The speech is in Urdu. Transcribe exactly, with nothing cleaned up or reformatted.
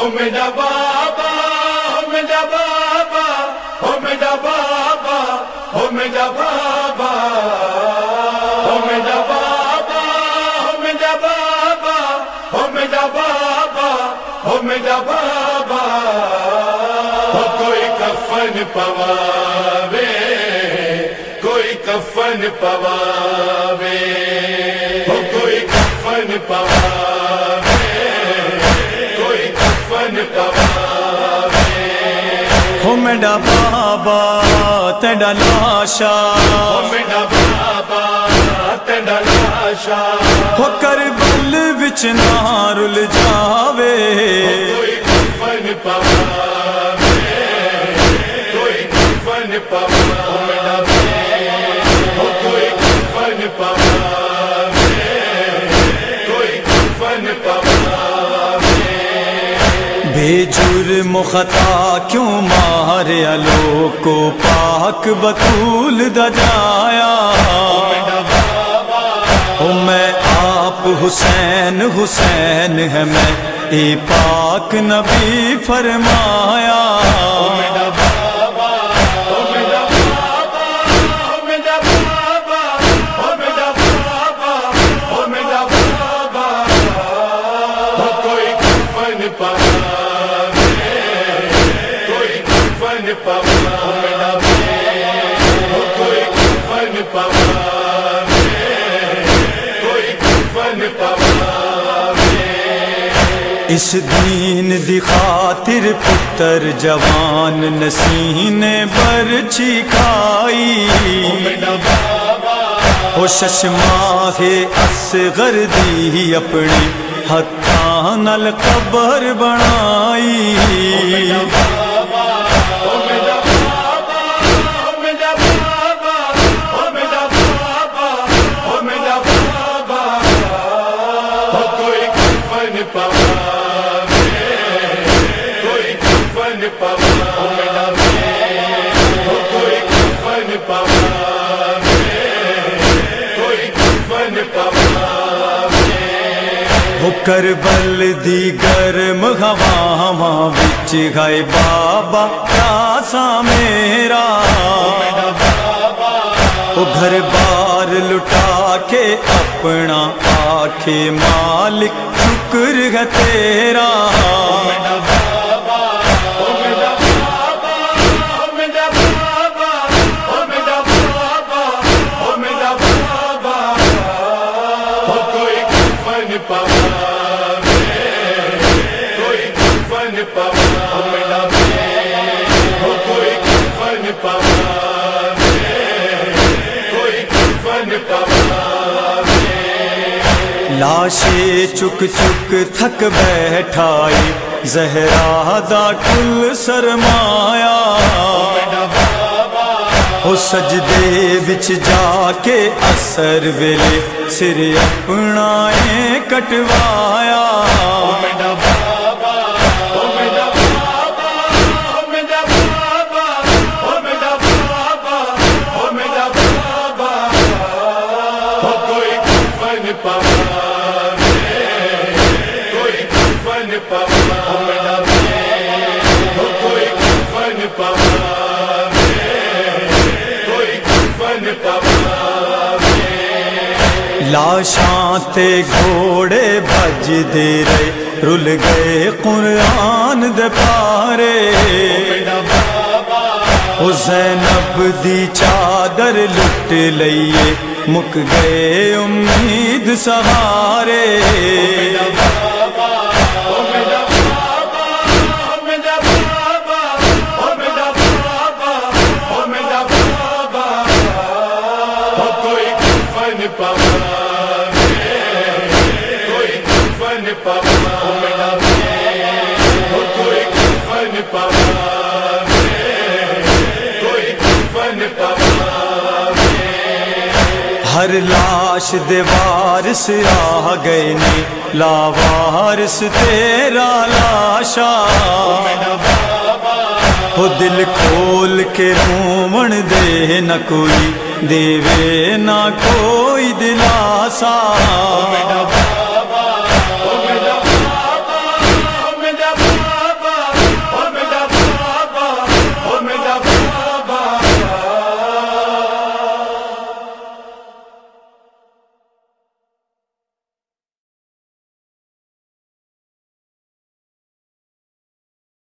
ہو میرا بابا ہو میرا بابا ہو میرا بابا ہو میرا بابا ہو میرا بابا ہو میرا بابا ہو میرا بابا ہو میرا بابا ہو کوئی کفن پواوے کوئی کفن پواوے ہو کوئی کفن پواوے کوئی کفن پواوے ہو میرا بابا تیرا لاشا ہو میرا بابا تیرا لاشا ہو کربل وچ نہ رل جاوے کوئی کفن پواوے کوئی کفن پواوے ہو کوئی کفن پواوے کوئی کفن پواوے بے جرم و خطا کیوں ماریا لوگ کو پاک بطول دا جایا او میں آپ حسین حسین ہے میں اے پاک نبی فرمایا اس دین دی خاطر پتر جوان نسینے برچھی کھائی او ششماہ اصغر دی اپنی ہتھاں نال قبر بنائی وہ کربل دی گرم ہواواں وچ گئے بابا پیاسا میرا وہ گھر بار لٹا کے اپنا آکھے مالک شکر ہے تیرا لاشے چک چک تھک بیٹھائی زہرا دا کل سرمایا او سجدے وچ جا کے اثر ویلے سر اپنا اے کٹوایا لاشاں تے گھوڑے بھج دے رہے رل گئے قرآن دے پارے او زینب دی چادر لٹ لئیے مک گئے امید سہارے ہر لاش دے وارث آ گئے نے لاوارث تیرا لاشا ہو دل کھول کے رومن دے نہ کوئی دیوے نہ کوئی دلاسا